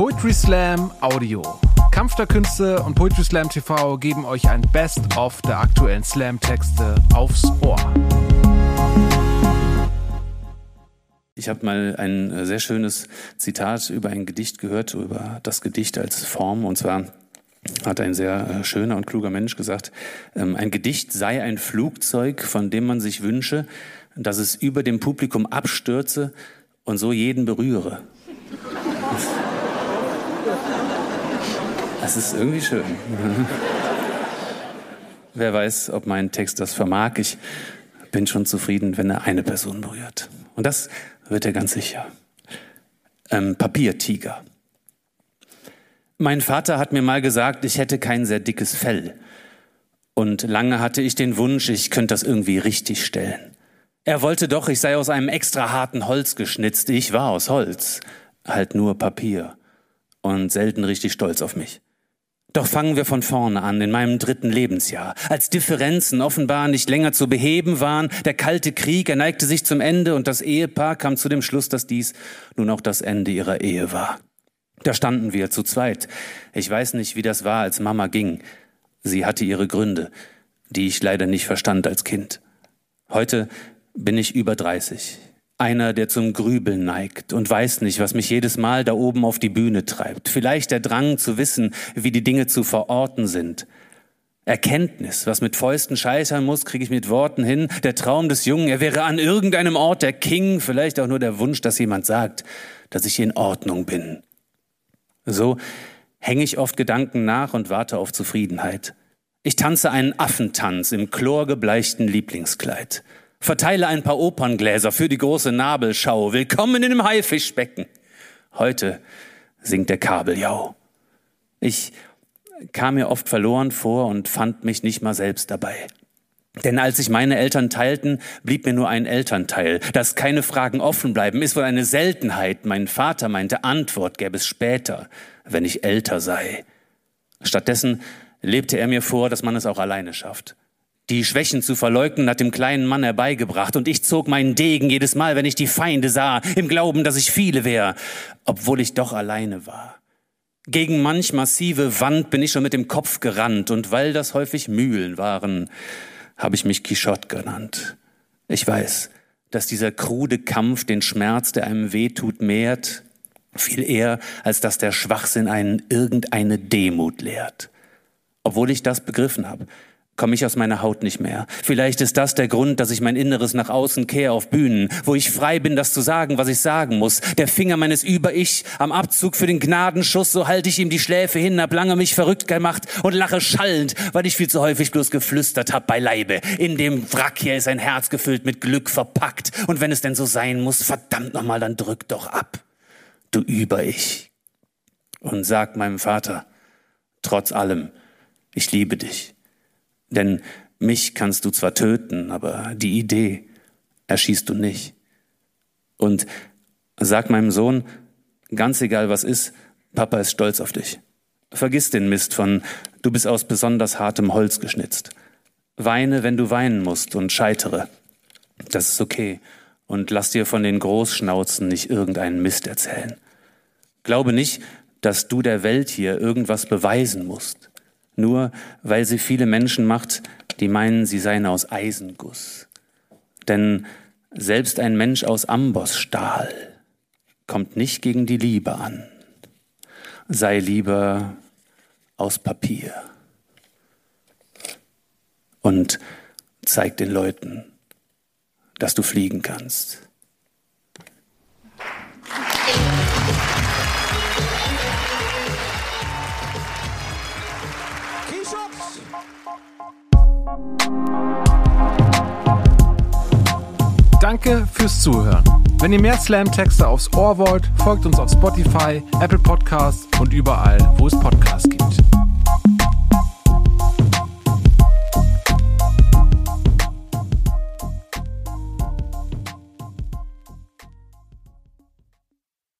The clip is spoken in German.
Poetry Slam Audio. Kampf der Künste und Poetry Slam TV geben euch ein Best-of der aktuellen Slam-Texte aufs Ohr. Ich habe mal ein sehr schönes Zitat über ein Gedicht gehört, über das Gedicht als Form. Und zwar hat ein sehr schöner und kluger Mensch gesagt, ein Gedicht sei ein Flugzeug, von dem man sich wünsche, dass es über dem Publikum abstürze und so jeden berühre. Das ist irgendwie schön. Wer weiß, ob mein Text das vermag. Ich bin schon zufrieden, wenn er eine Person berührt. Und das wird er ganz sicher. Papiertiger. Mein Vater hat mir mal gesagt, ich hätte kein sehr dickes Fell. Und lange hatte ich den Wunsch, ich könnte das irgendwie richtig stellen. Er wollte doch, ich sei aus einem extra harten Holz geschnitzt. Ich war aus Holz, halt nur Papier. Und selten richtig stolz auf mich. Doch fangen wir von vorne an, in meinem 3. Lebensjahr. Als Differenzen offenbar nicht länger zu beheben waren, der kalte Krieg, er neigte sich zum Ende und das Ehepaar kam zu dem Schluss, dass dies nun auch das Ende ihrer Ehe war. Da standen wir zu zweit. Ich weiß nicht, wie das war, als Mama ging. Sie hatte ihre Gründe, die ich leider nicht verstand als Kind. Heute bin ich über 30. Einer, der zum Grübeln neigt und weiß nicht, was mich jedes Mal da oben auf die Bühne treibt. Vielleicht der Drang zu wissen, wie die Dinge zu verorten sind. Erkenntnis, was mit Fäusten scheitern muss, kriege ich mit Worten hin. Der Traum des Jungen, er wäre an irgendeinem Ort der King. Vielleicht auch nur der Wunsch, dass jemand sagt, dass ich in Ordnung bin. So hänge ich oft Gedanken nach und warte auf Zufriedenheit. Ich tanze einen Affentanz im chlorgebleichten Lieblingskleid. Verteile ein paar Operngläser für die große Nabelschau. Willkommen in dem Haifischbecken. Heute singt der Kabeljau. Ich kam mir oft verloren vor und fand mich nicht mal selbst dabei. Denn als sich meine Eltern teilten, blieb mir nur ein Elternteil. Dass keine Fragen offen bleiben, ist wohl eine Seltenheit. Mein Vater meinte, Antwort gäbe es später, wenn ich älter sei. Stattdessen lebte er mir vor, dass man es auch alleine schafft. Die Schwächen zu verleugnen hat dem kleinen Mann herbeigebracht. Und ich zog meinen Degen jedes Mal, wenn ich die Feinde sah, im Glauben, dass ich viele wäre, obwohl ich doch alleine war. Gegen manch massive Wand bin ich schon mit dem Kopf gerannt. Und weil das häufig Mühlen waren, habe ich mich Quichotte genannt. Ich weiß, dass dieser krude Kampf den Schmerz, der einem wehtut, mehrt, viel eher, als dass der Schwachsinn einen irgendeine Demut lehrt. Obwohl ich das begriffen habe, komme ich aus meiner Haut nicht mehr. Vielleicht ist das der Grund, dass ich mein Inneres nach außen kehre auf Bühnen, wo ich frei bin, das zu sagen, was ich sagen muss. Der Finger meines Über-Ich am Abzug für den Gnadenschuss, so halte ich ihm die Schläfe hin, hab lange mich verrückt gemacht und lache schallend, weil ich viel zu häufig bloß geflüstert hab beileibe. In dem Wrack hier ist ein Herz gefüllt mit Glück verpackt. Und wenn es denn so sein muss, verdammt nochmal, dann drück doch ab, du Über-Ich. Und sag meinem Vater, trotz allem, ich liebe dich. Denn mich kannst du zwar töten, aber die Idee erschießt du nicht. Und sag meinem Sohn, ganz egal was ist, Papa ist stolz auf dich. Vergiss den Mist von, du bist aus besonders hartem Holz geschnitzt. Weine, wenn du weinen musst und scheitere. Das ist okay. Und lass dir von den Großschnauzen nicht irgendeinen Mist erzählen. Glaube nicht, dass du der Welt hier irgendwas beweisen musst. Nur weil sie viele Menschen macht, die meinen, sie seien aus Eisenguss. Denn selbst ein Mensch aus Ambossstahl kommt nicht gegen die Liebe an. Sei lieber aus Papier. Und zeig den Leuten, dass du fliegen kannst. Danke fürs Zuhören. Wenn ihr mehr Slam-Texte aufs Ohr wollt, folgt uns auf Spotify, Apple Podcasts und überall, wo es Podcasts gibt.